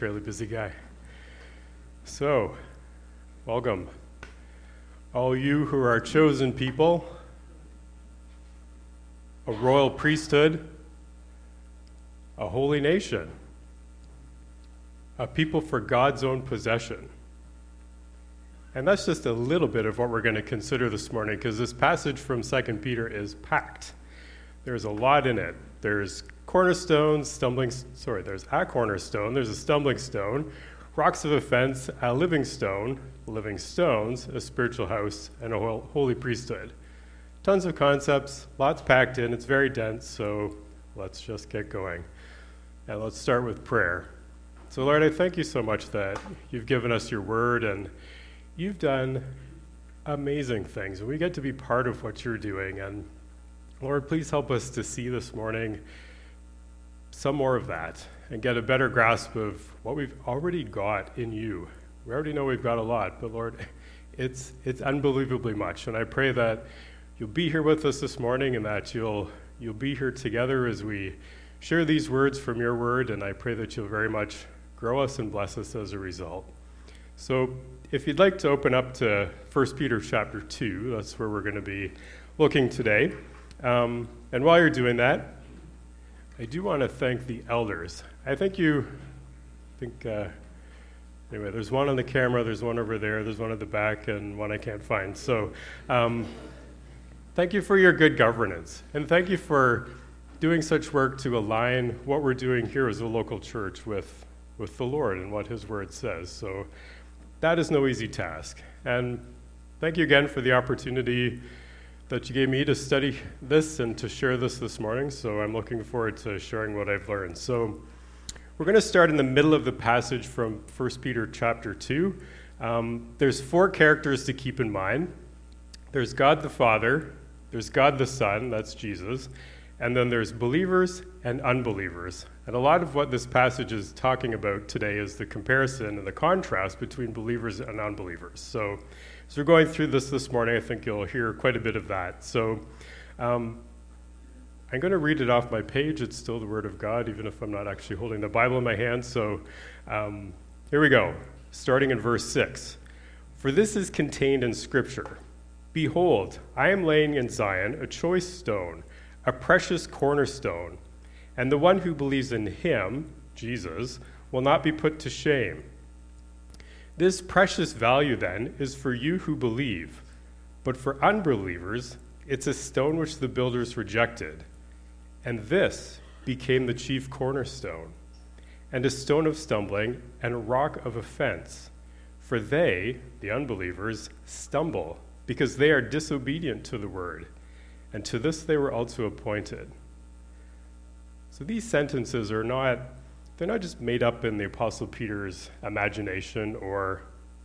Fairly busy guy. So, welcome. All you who are a chosen people, a royal priesthood, a holy nation, a people for God's own possession. And that's just a little bit of what we're going to consider this morning, because this passage from 2 Peter is packed. There's a lot in it. There's cornerstones, there's a cornerstone, there's a stumbling stone, rocks of offense, a living stone, living stones, a spiritual house, and a holy priesthood. Tons of concepts, lots packed in. It's very dense, so let's just get going. And let's start with prayer. So Lord, I thank you so much that you've given us your word, and you've done amazing things, and we get to be part of what you're doing. And Lord, please help us to see this morning some more of that and get a better grasp of what we've already got in you. We already know we've got a lot, but Lord, it's unbelievably much. And I pray that you'll be here with us this morning, and that you'll be here together as we share these words from your word. And I pray that you'll very much grow us and bless us as a result. So if you'd like to open up to 1 Peter chapter 2, that's where we're going to be looking today. And while you're doing that, I do want to thank the elders. Anyway, there's one on the camera, there's one over there, there's one at the back, and one I can't find. So thank you for your good governance, and thank you for doing such work to align what we're doing here as a local church with the Lord and what his word says. So that is no easy task. And thank you again for the opportunity that you gave me to study this and to share this morning. So I'm looking forward to sharing what I've learned. So we're going to start in the middle of the passage from 1 Peter chapter 2. There's four characters to keep in mind. There's God the Father, there's God the Son, that's Jesus, and then there's believers and unbelievers. And a lot of what this passage is talking about today is the comparison and the contrast between believers and unbelievers. So as we're going through this morning, I think you'll hear quite a bit of that. So I'm going to read it off my page. It's still the Word of God, even if I'm not actually holding the Bible in my hand. So here we go, starting in verse 6. For this is contained in Scripture. Behold, I am laying in Zion a choice stone, a precious cornerstone, and the one who believes in him, Jesus, will not be put to shame. This precious value, then, is for you who believe, but for unbelievers, it's a stone which the builders rejected, and this became the chief cornerstone, and a stone of stumbling and a rock of offense. For they, the unbelievers, stumble, because they are disobedient to the word, and to this they were also appointed. So these sentences they're not just made up in the Apostle Peter's imagination or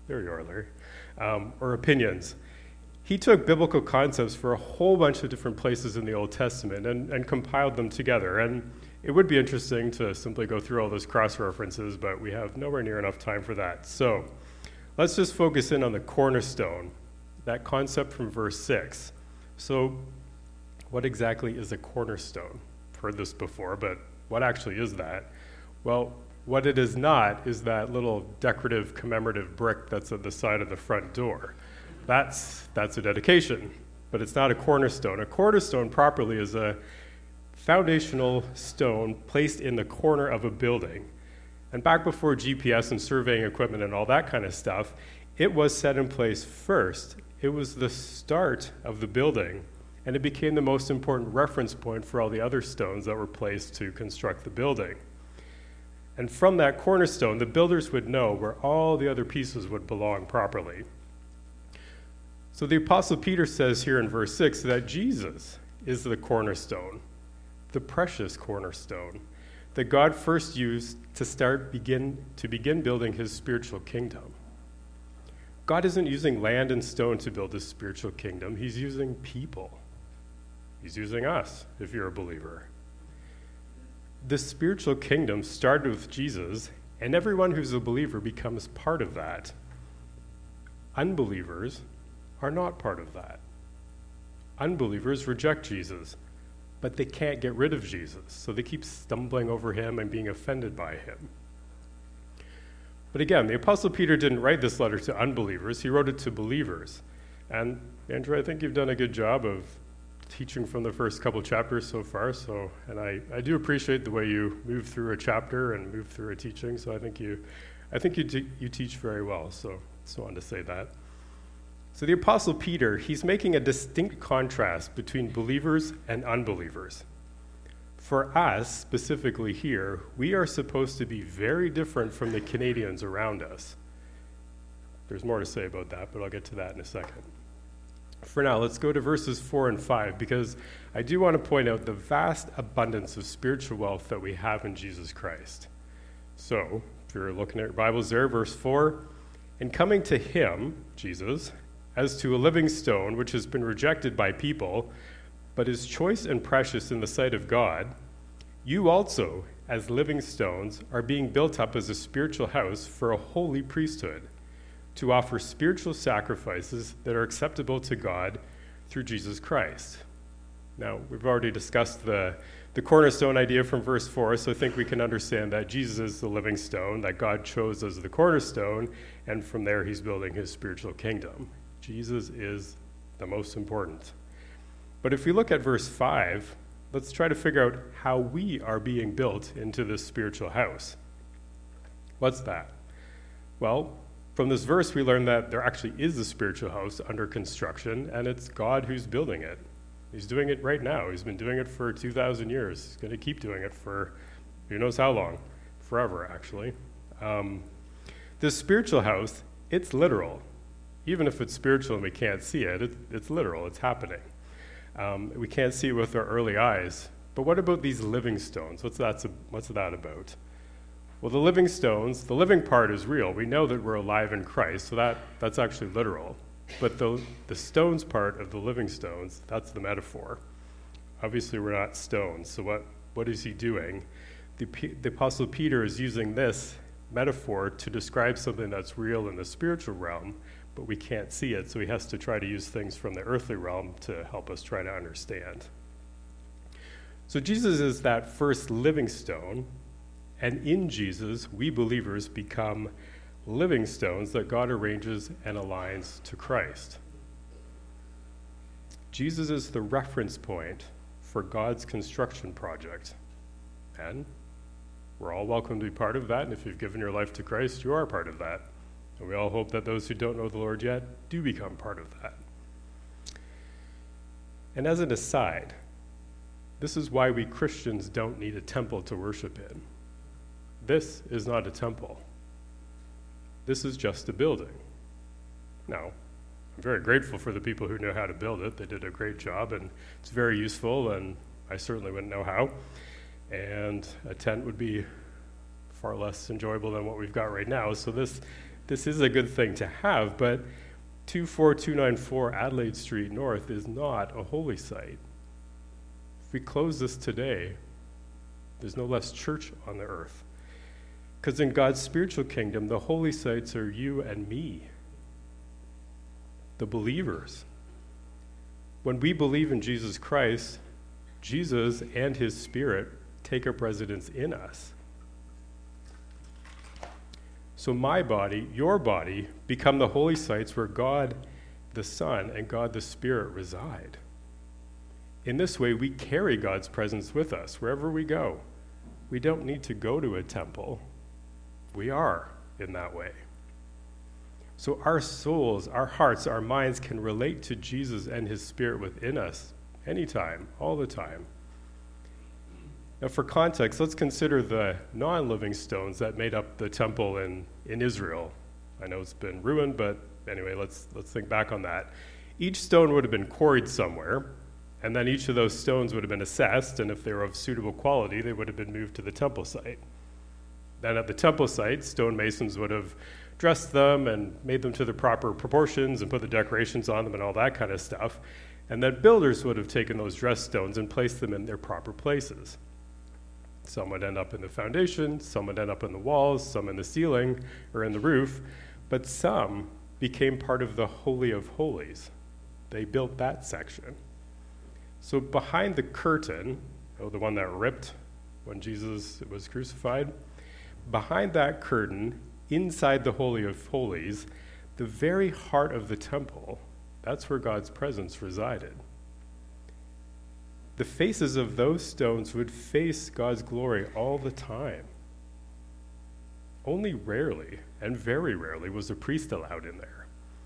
opinions. He took biblical concepts for a whole bunch of different places in the Old Testament and compiled them together. And it would be interesting to simply go through all those cross-references, but we have nowhere near enough time for that. So let's just focus in on the cornerstone, that concept from verse 6. So what exactly is a cornerstone? I've heard this before, but what actually is that? Well, what it is not is that little decorative commemorative brick that's at the side of the front door. That's a dedication, but it's not a cornerstone. A cornerstone properly is a foundational stone placed in the corner of a building. And back before GPS and surveying equipment and all that kind of stuff, it was set in place first. It was the start of the building, and it became the most important reference point for all the other stones that were placed to construct the building. And from that cornerstone, the builders would know where all the other pieces would belong properly. So the Apostle Peter says here in verse 6 that Jesus is the cornerstone, the precious cornerstone, that God first used to begin building his spiritual kingdom. God isn't using land and stone to build his spiritual kingdom. He's using people. He's using us, if you're a believer. The spiritual kingdom started with Jesus, and everyone who's a believer becomes part of that. Unbelievers are not part of that. Unbelievers reject Jesus, but they can't get rid of Jesus, so they keep stumbling over him and being offended by him. But again, the Apostle Peter didn't write this letter to unbelievers, he wrote it to believers. And Andrew, I think you've done a good job of teaching from the first couple chapters so far. And I do appreciate the way you move through a chapter and move through a teaching. So I think you teach very well. So just wanted to say that. So the Apostle Peter, he's making a distinct contrast between believers and unbelievers. For us, specifically here, we are supposed to be very different from the Canadians around us. There's more to say about that, but I'll get to that in a second. For now, let's go to verses 4 and 5, because I do want to point out the vast abundance of spiritual wealth that we have in Jesus Christ. So, if you're looking at your Bibles there, verse 4, "In coming to him," Jesus, "as to a living stone, which has been rejected by people, but is choice and precious in the sight of God, you also, as living stones, are being built up as a spiritual house for a holy priesthood, to offer spiritual sacrifices that are acceptable to God through Jesus Christ." Now, we've already discussed the cornerstone idea from verse 4, so I think we can understand that Jesus is the living stone, that God chose as the cornerstone, and from there he's building his spiritual kingdom. Jesus is the most important. But if we look at verse 5, let's try to figure out how we are being built into this spiritual house. What's that? Well, from this verse, we learn that there actually is a spiritual house under construction, and it's God who's building it. He's doing it right now. He's been doing it for 2,000 years. He's going to keep doing it for who knows how long. Forever, actually. This spiritual house, it's literal. Even if it's spiritual and we can't see it, it's literal. It's happening. We can't see it with our early eyes. But what about these living stones? What's that about? Well, the living stones, the living part is real. We know that we're alive in Christ, so that's actually literal. But the stones part of the living stones, that's the metaphor. Obviously, we're not stones, so what is he doing? The Apostle Peter is using this metaphor to describe something that's real in the spiritual realm, but we can't see it, so he has to try to use things from the earthly realm to help us try to understand. So Jesus is that first living stone, and in Jesus, we believers become living stones that God arranges and aligns to Christ. Jesus is the reference point for God's construction project. And we're all welcome to be part of that, and if you've given your life to Christ, you are part of that. And we all hope that those who don't know the Lord yet do become part of that. And as an aside, this is why we Christians don't need a temple to worship in. This is not a temple. This is just a building. Now, I'm very grateful for the people who know how to build it. They did a great job, and it's very useful, and I certainly wouldn't know how. And a tent would be far less enjoyable than what we've got right now. So this is a good thing to have, but 24294 Adelaide Street North is not a holy site. If we close this today, there's no less church on the earth. Because in God's spiritual kingdom, the holy sites are you and me, the believers. When we believe in Jesus Christ, Jesus and his Spirit take up residence in us. So my body, your body, become the holy sites where God the Son and God the Spirit reside. In this way, we carry God's presence with us wherever we go. We don't need to go to a temple. We are in that way. So our souls, our hearts, our minds can relate to Jesus and his Spirit within us anytime, all the time. Now, for context, let's consider the non-living stones that made up the temple in Israel. I know it's been ruined, but anyway, let's think back on that. Each stone would have been quarried somewhere, and then each of those stones would have been assessed, and if they were of suitable quality, they would have been moved to the temple site. Then at the temple site, stonemasons would have dressed them and made them to the proper proportions and put the decorations on them and all that kind of stuff. And then builders would have taken those dressed stones and placed them in their proper places. Some would end up in the foundation, some would end up in the walls, some in the ceiling or in the roof, but some became part of the Holy of Holies. They built that section. So behind the curtain, the one that ripped when Jesus was crucified, behind that curtain inside the Holy of Holies, the very heart of the temple, that's where God's presence resided. The faces of those stones would face God's glory all the time. Only rarely, and very rarely, was a priest allowed in there.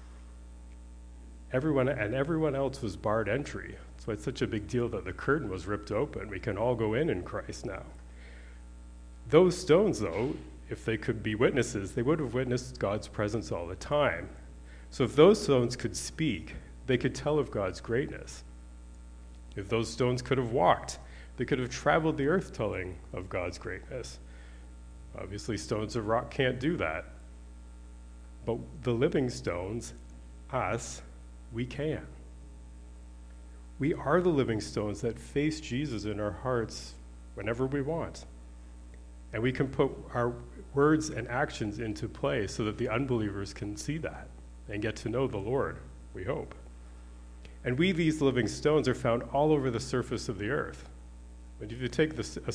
Everyone else was barred entry. That's why it's such a big deal that the curtain was ripped open. We can all go in Christ now. Those stones, though, if they could be witnesses, they would have witnessed God's presence all the time. So if those stones could speak, they could tell of God's greatness. If those stones could have walked, they could have traveled the earth telling of God's greatness. Obviously, stones of rock can't do that. But the living stones, us, we can. We are the living stones that face Jesus in our hearts whenever we want. And we can put our words and actions into play so that the unbelievers can see that and get to know the Lord, we hope. And we, these living stones, are found all over the surface of the earth. But if you take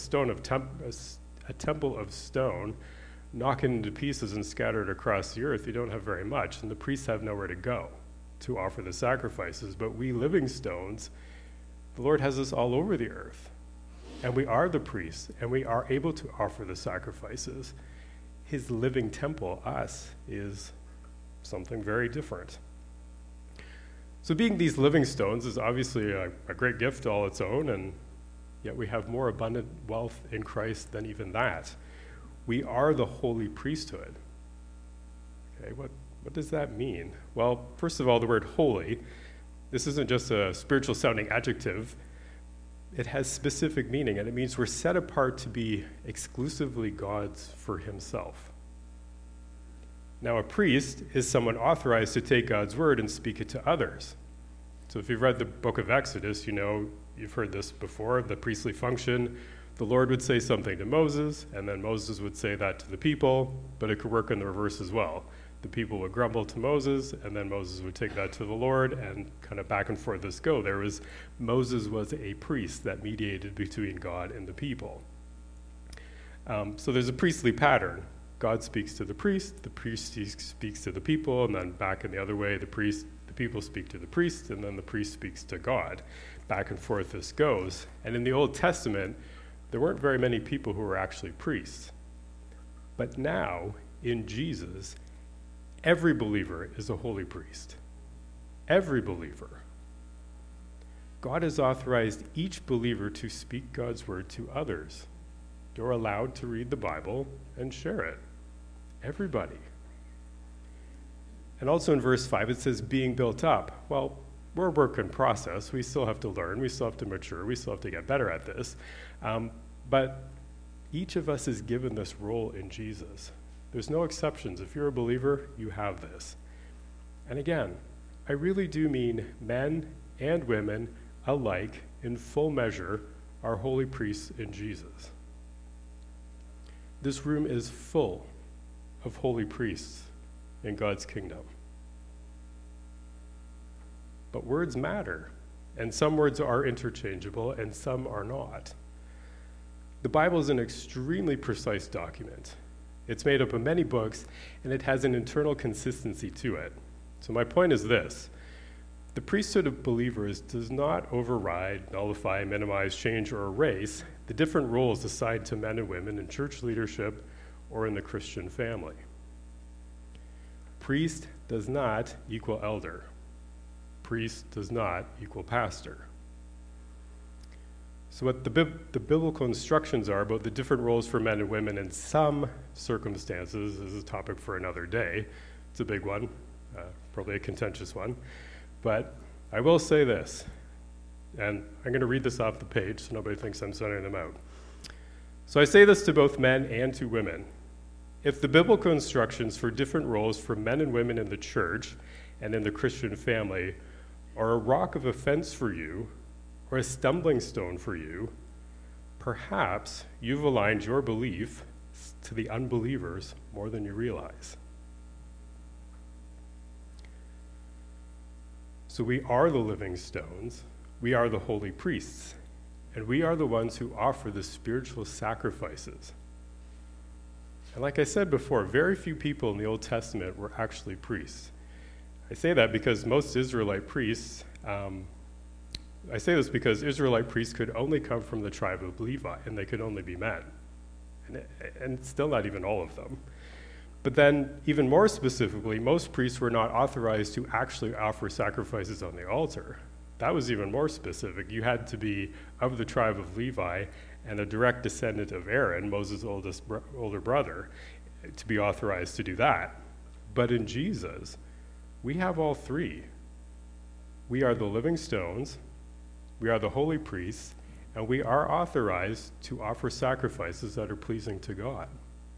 a temple of stone, knock it into pieces and scatter it across the earth, you don't have very much, and the priests have nowhere to go to offer the sacrifices. But we living stones, the Lord has us all over the earth. And we are the priests, and we are able to offer the sacrifices. His living temple, us, is something very different. So being these living stones is obviously a great gift all its own, and yet we have more abundant wealth in Christ than even that. We are the holy priesthood. Okay, what does that mean? Well, first of all, the word holy, this isn't just a spiritual sounding adjective. It has specific meaning, and it means we're set apart to be exclusively God's for himself. Now, a priest is someone authorized to take God's word and speak it to others. So if you've read the book of Exodus, you know, you've heard this before, the priestly function. The Lord would say something to Moses, and then Moses would say that to the people, but it could work in the reverse as well. The people would grumble to Moses, and then Moses would take that to the Lord, and kind of back and forth this go. Moses was a priest that mediated between God and the people. So there's a priestly pattern. God speaks to the priest speaks to the people, and then back in the other way, the people speak to the priest, and then the priest speaks to God. Back and forth this goes. And in the Old Testament, there weren't very many people who were actually priests. But now, in Jesus, every believer is a holy priest. Every believer. God has authorized each believer to speak God's word to others. You're allowed to read the Bible and share it. Everybody. And also in verse 5, it says, being built up. Well, we're a work in process. We still have to learn. We still have to mature. We still have to get better at this. But each of us is given this role in Jesus. There's no exceptions. If you're a believer, you have this. And again, I really do mean men and women alike, in full measure, are holy priests in Jesus. This room is full of holy priests in God's kingdom. But words matter, and some words are interchangeable, and some are not. The Bible is an extremely precise document. It's made up of many books, and it has an internal consistency to it. So my point is this. The priesthood of believers does not override, nullify, minimize, change, or erase the different roles assigned to men and women in church leadership or in the Christian family. Priest does not equal elder. Priest does not equal pastor. So what the biblical instructions are about the different roles for men and women in some circumstances is a topic for another day. It's a big one, probably a contentious one. But I will say this, and I'm going to read this off the page so nobody thinks I'm sending them out. So I say this to both men and to women. If the biblical instructions for different roles for men and women in the church and in the Christian family are a rock of offense for you or a stumbling stone for you, perhaps you've aligned your belief to the unbelievers more than you realize. So we are the living stones, we are the holy priests, and we are the ones who offer the spiritual sacrifices. And like I said before, very few people in the Old Testament were actually priests. I say that because most Israelite priests, I say this because Israelite priests could only come from the tribe of Levi, and they could only be men. And still not even all of them. But then, even more specifically, most priests were not authorized to actually offer sacrifices on the altar. That was even more specific. You had to be of the tribe of Levi and a direct descendant of Aaron, Moses' older brother, to be authorized to do that. But in Jesus, we have all three. We are the living stones, we are the holy priests, and we are authorized to offer sacrifices that are pleasing to God.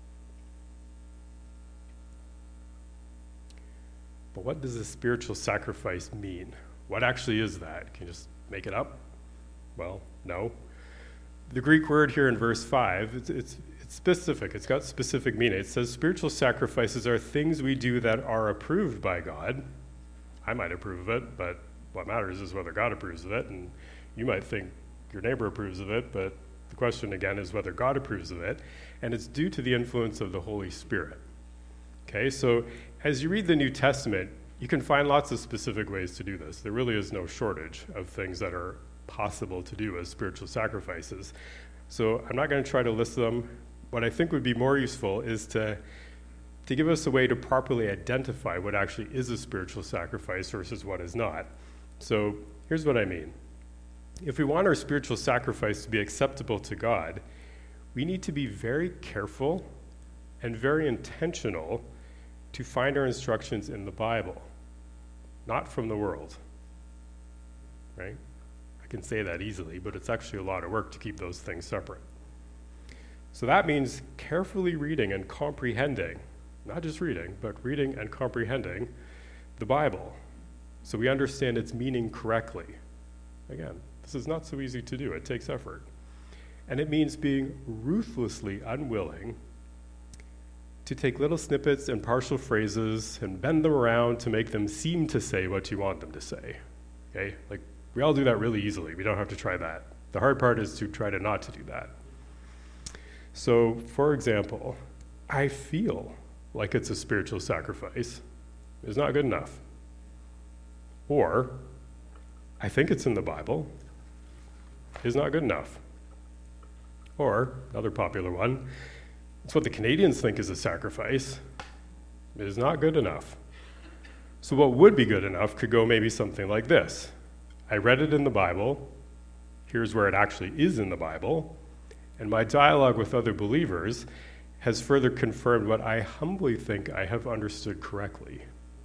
But what does a spiritual sacrifice mean? What actually is that? Can you just make it up? Well, no. The Greek word here in verse 5, it's specific. It's got specific meaning. It says spiritual sacrifices are things we do that are approved by God. I might approve of it, but what matters is whether God approves of it. And you might think your neighbor approves of it, but the question again is whether God approves of it. And it's due to the influence of the Holy Spirit. Okay, so as you read the New Testament, you can find lots of specific ways to do this. There really is no shortage of things that are possible to do as spiritual sacrifices. So I'm not going to try to list them. What I think would be more useful is to give us a way to properly identify what actually is a spiritual sacrifice versus what is not. So here's what I mean. If we want our spiritual sacrifice to be acceptable to God, we need to be very careful and very intentional to find our instructions in the Bible, not from the world, right? I can say that easily, but it's actually a lot of work to keep those things separate. So that means carefully reading and comprehending, not just reading, but reading and comprehending the Bible so we understand its meaning correctly. Again, this is not so easy to do. It takes effort. And it means being ruthlessly unwilling to take little snippets and partial phrases and bend them around to make them seem to say what you want them to say. Okay? Like, we all do that really easily. We don't have to try that. The hard part is to try to not to do that. So, for example, I feel like it's a spiritual sacrifice is not good enough. Or, I think it's in the Bible is not good enough. Or, another popular one, it's what the Canadians think is a sacrifice. It is not good enough. So what would be good enough could go maybe something like this. I read it in the Bible. Here's where it actually is in the Bible. And my dialogue with other believers has further confirmed what I humbly think I have understood correctly.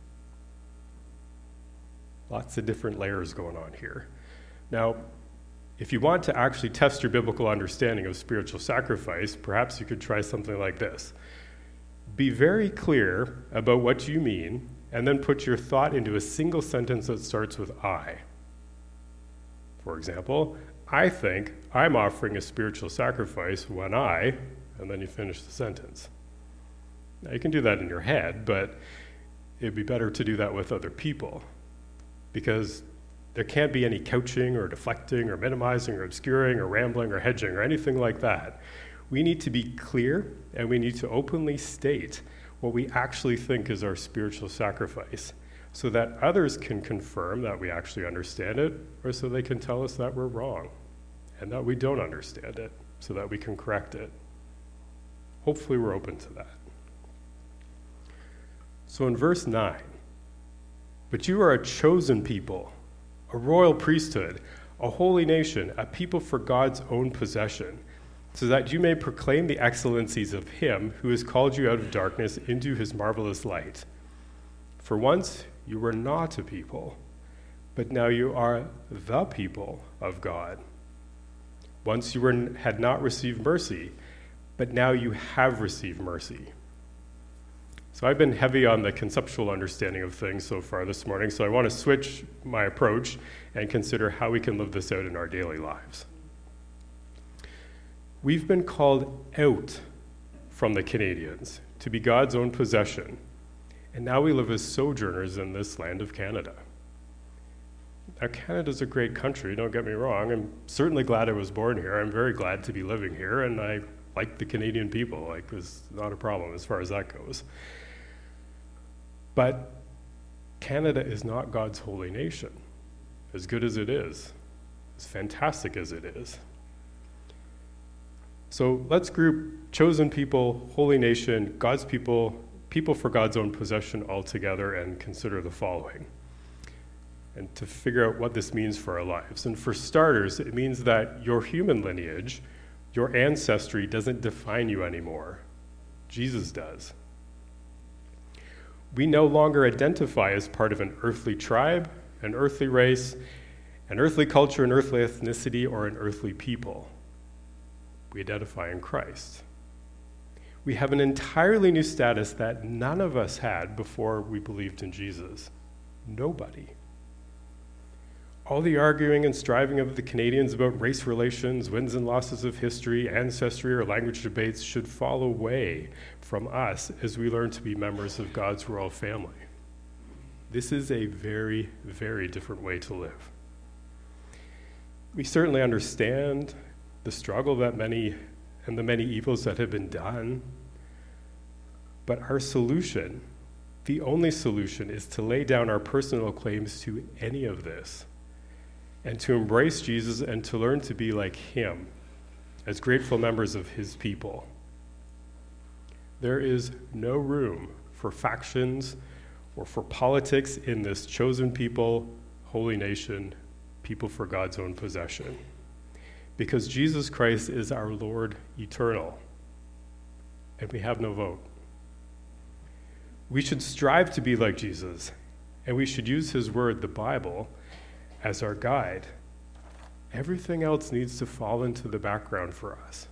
Lots of different layers going on here. Now, if you want to actually test your biblical understanding of spiritual sacrifice, perhaps you could try something like this. Be very clear about what you mean, and then put your thought into a single sentence that starts with I. For example, I think I'm offering a spiritual sacrifice when I, and then you finish the sentence. Now, you can do that in your head, but it'd be better to do that with other people, because there can't be any couching or deflecting or minimizing or obscuring or rambling or hedging or anything like that. We need to be clear, and we need to openly state what we actually think is our spiritual sacrifice so that others can confirm that we actually understand it, or so they can tell us that we're wrong and that we don't understand it so that we can correct it. Hopefully we're open to that. So in verse 9, but you are a chosen people, a royal priesthood, a holy nation, a people for God's own possession, so that you may proclaim the excellencies of him who has called you out of darkness into his marvelous light. For once you were not a people, but now you are the people of God. Once you had not received mercy, but now you have received mercy. So I've been heavy on the conceptual understanding of things so far this morning, so I want to switch my approach and consider how we can live this out in our daily lives. We've been called out from the Canadians to be God's own possession, and now we live as sojourners in this land of Canada. Now, Canada's a great country, don't get me wrong. I'm certainly glad I was born here. I'm very glad to be living here, and I like the Canadian people. Like, it's not a problem as far as that goes. But Canada is not God's holy nation, as good as it is, as fantastic as it is. So let's group chosen people, holy nation, God's people, people for God's own possession all together and consider the following, and to figure out what this means for our lives. And for starters, it means that your human lineage, your ancestry, doesn't define you anymore. Jesus does. We no longer identify as part of an earthly tribe, an earthly race, an earthly culture, an earthly ethnicity, or an earthly people. We identify in Christ. We have an entirely new status that none of us had before we believed in Jesus. Nobody. All the arguing and striving of the Canadians about race relations, wins and losses of history, ancestry, or language debates should fall away from us as we learn to be members of God's royal family. This is a very, very different way to live. We certainly understand the struggle that many and the many evils that have been done, but our solution, the only solution, is to lay down our personal claims to any of this, and to embrace Jesus and to learn to be like him as grateful members of his people. There is no room for factions or for politics in this chosen people, holy nation, people for God's own possession, because Jesus Christ is our Lord eternal, and we have no vote. We should strive to be like Jesus, and we should use his word, the Bible, as our guide. Everything else needs to fall into the background for us.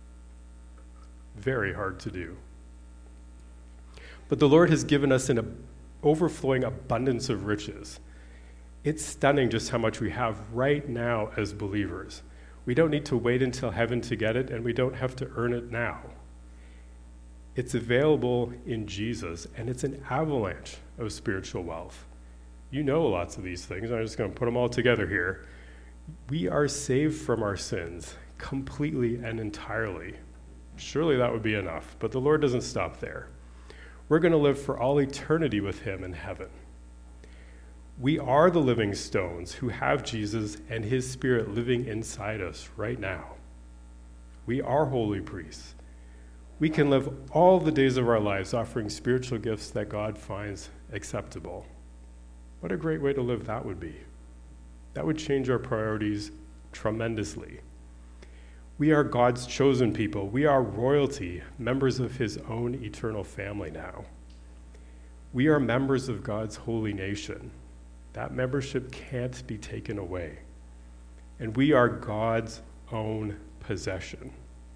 Very hard to do. But the Lord has given us an overflowing abundance of riches. It's stunning just how much we have right now as believers. We don't need to wait until heaven to get it, and we don't have to earn it now. It's available in Jesus, and it's an avalanche of spiritual wealth. You know lots of these things. I'm just going to put them all together here. We are saved from our sins completely and entirely. Surely that would be enough, but the Lord doesn't stop there. We're going to live for all eternity with him in heaven. We are the living stones who have Jesus and his Spirit living inside us right now. We are holy priests. We can live all the days of our lives offering spiritual gifts that God finds acceptable. What a great way to live that would be. That would change our priorities tremendously. We are God's chosen people. We are royalty, members of his own eternal family now. We are members of God's holy nation. That membership can't be taken away. And we are God's own possession.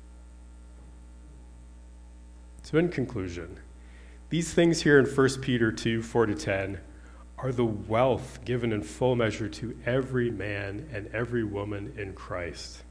So in conclusion, these things here in 1 Peter 2, 4-10 are the wealth given in full measure to every man and every woman in Christ.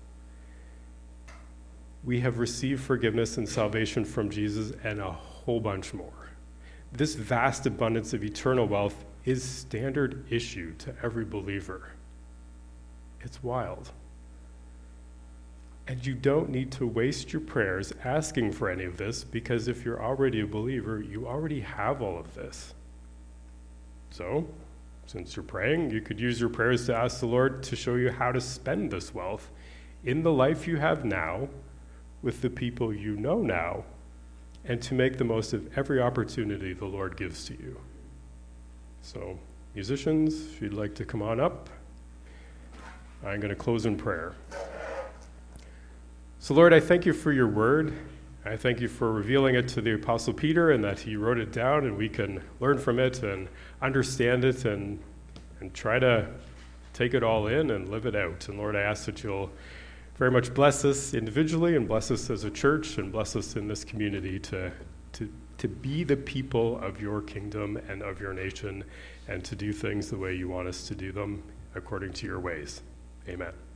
We have received forgiveness and salvation from Jesus and a whole bunch more. This vast abundance of eternal wealth is standard issue to every believer. It's wild. And you don't need to waste your prayers asking for any of this, because if you're already a believer, you already have all of this. So, since you're praying, you could use your prayers to ask the Lord to show you how to spend this wealth in the life you have now, with the people you know now, and to make the most of every opportunity the Lord gives to you. So, musicians, if you'd like to come on up, I'm going to close in prayer. So, Lord, I thank you for your word. I thank you for revealing it to the Apostle Peter, and that he wrote it down, and we can learn from it and understand it and try to take it all in and live it out. And Lord, I ask that you'll very much bless us individually and bless us as a church and bless us in this community to be the people of your kingdom and of your nation, and to do things the way you want us to do them according to your ways. Amen.